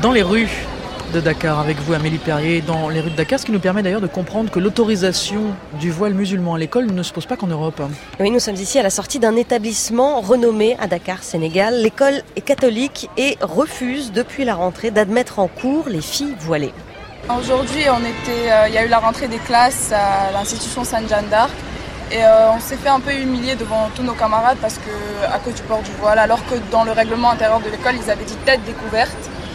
dans les rues de Dakar avec vous, Amélie Perrier, dans les rues de Dakar, ce qui nous permet d'ailleurs de comprendre que l'autorisation du voile musulman à l'école ne se pose pas qu'en Europe. Oui, nous sommes ici à la sortie d'un établissement renommé à Dakar, Sénégal. L'école est catholique et refuse depuis la rentrée d'admettre en cours les filles voilées. Aujourd'hui, il y a eu la rentrée des classes à l'institution Sainte-Jeanne d'Arc et on s'est fait un peu humilier devant tous nos camarades parce que à cause du port du voile, alors que dans le règlement intérieur de l'école, ils avaient dit tête découverte.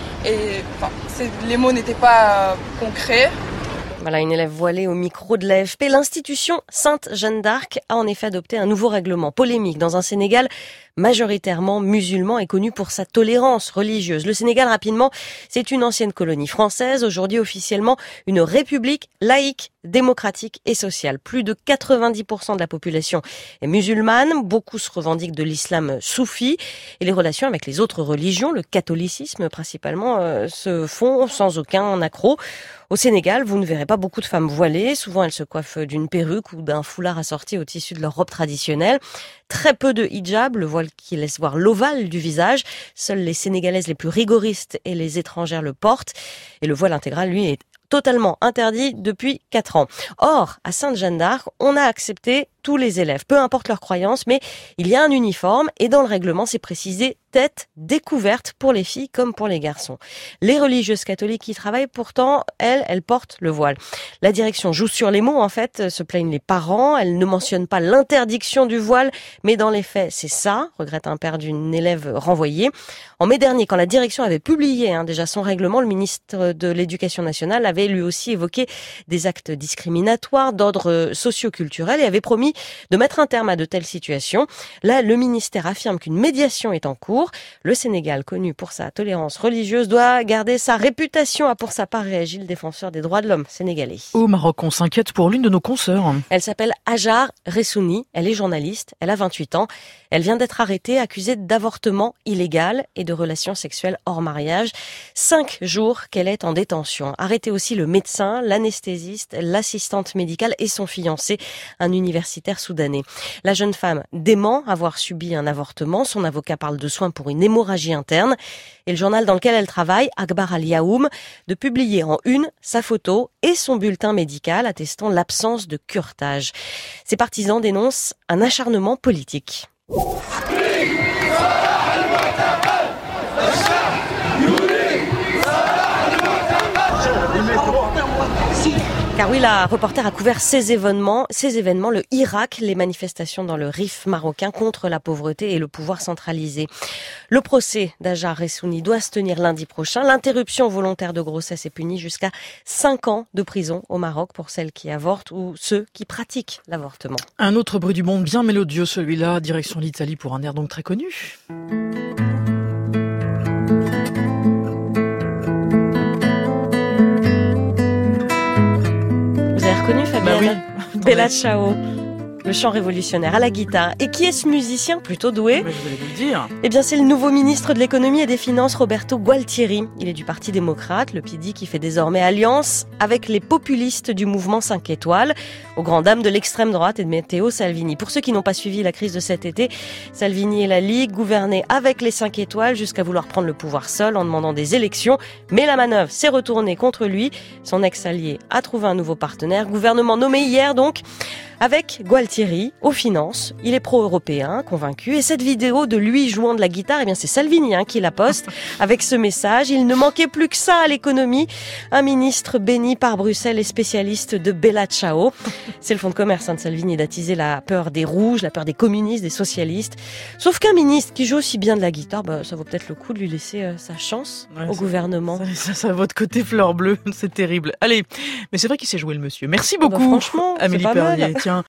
Et les mots n'étaient pas concrets. Voilà, une élève voilée au micro de l'AFP. L'institution Sainte-Jeanne d'Arc a en effet adopté un nouveau règlement polémique dans un Sénégal majoritairement musulman et connu pour sa tolérance religieuse. Le Sénégal, rapidement, c'est une ancienne colonie française, aujourd'hui officiellement une république laïque, démocratique et sociale. Plus de 90% de la population est musulmane, beaucoup se revendiquent de l'islam soufi et les relations avec les autres religions, le catholicisme principalement, se font sans aucun accroc. Au Sénégal, vous ne verrez pas beaucoup de femmes voilées. Souvent, elles se coiffent d'une perruque ou d'un foulard assorti au tissu de leur robe traditionnelle. Très peu de hijab, le voile qui laisse voir l'ovale du visage. Seules les Sénégalaises les plus rigoristes et les étrangères le portent. Et le voile intégral, lui, est totalement interdit depuis 4 ans. Or, à Sainte-Jeanne d'Arc, on a accepté tous les élèves, peu importe leur croyance, mais il y a un uniforme et dans le règlement, c'est précisé tête découverte pour les filles comme pour les garçons. Les religieuses catholiques qui travaillent pourtant, elles portent le voile. La direction joue sur les mots, en fait, se plaignent les parents, elle ne mentionne pas l'interdiction du voile, mais dans les faits, c'est ça, regrette un père d'une élève renvoyée. En mai dernier, quand la direction avait publié déjà son règlement, le ministre de l'Éducation nationale avait lui aussi évoqué des actes discriminatoires d'ordre socio-culturel et avait promis de mettre un terme à de telles situations. Là, le ministère affirme qu'une médiation est en cours. Le Sénégal, connu pour sa tolérance religieuse, doit garder sa réputation, a pour sa part réagi le défenseur des droits de l'homme sénégalais. Au Maroc, on s'inquiète pour l'une de nos consoeurs. Elle s'appelle Hajar Ressouni, elle est journaliste, elle a 28 ans. Elle vient d'être arrêtée, accusée d'avortement illégal et de relations sexuelles hors mariage. 5 jours qu'elle est en détention. Arrêté aussi le médecin, l'anesthésiste, l'assistante médicale et son fiancé, un universitaire soudanais. La jeune femme dément avoir subi un avortement. Son avocat parle de soins pour une hémorragie interne. Et le journal dans lequel elle travaille, Akhbar Al-Yaoum, de publier en une sa photo et son bulletin médical attestant l'absence de curetage. Ses partisans dénoncent un acharnement politique. Car oui, la reporter a couvert ces événements, le Irak, les manifestations dans le Rif marocain contre la pauvreté et le pouvoir centralisé. Le procès d'Hajar Ressouni doit se tenir lundi prochain. L'interruption volontaire de grossesse est punie jusqu'à 5 ans de prison au Maroc pour celles qui avortent ou ceux qui pratiquent l'avortement. Un autre bruit du monde bien mélodieux, celui-là, direction l'Italie pour un air donc très connu. Reconnu, Fabienne? Bah oui. Bella Ciao, le chant révolutionnaire à la guitare. Et qui est ce musicien plutôt doué? Mais vous allez vous le dire. Eh bien, c'est le nouveau ministre de l'économie et des finances, Roberto Gualtieri. Il est du Parti démocrate, le PD qui fait désormais alliance avec les populistes du mouvement 5 étoiles, aux grandes dames de l'extrême droite et de Matteo Salvini. Pour ceux qui n'ont pas suivi la crise de cet été, Salvini et la Ligue gouvernaient avec les 5 étoiles jusqu'à vouloir prendre le pouvoir seul en demandant des élections. Mais la manœuvre s'est retournée contre lui. Son ex-allié a trouvé un nouveau partenaire. Gouvernement nommé hier donc, avec Gualtieri aux finances. Il est pro-européen, convaincu. Et cette vidéo de lui jouant de la guitare, eh bien c'est Salvini qui la poste avec ce message. Il ne manquait plus que ça à l'économie. Un ministre béni par Bruxelles et spécialiste de Bella Ciao. C'est le fonds de commerce de Salvini d'attiser la peur des rouges, la peur des communistes, des socialistes. Sauf qu'un ministre qui joue aussi bien de la guitare, ça vaut peut-être le coup de lui laisser sa chance au gouvernement. Ça, votre côté fleur bleue, c'est terrible. Allez, mais c'est vrai qu'il s'est joué le monsieur. Merci beaucoup, franchement, Amélie Perrier. Tiens.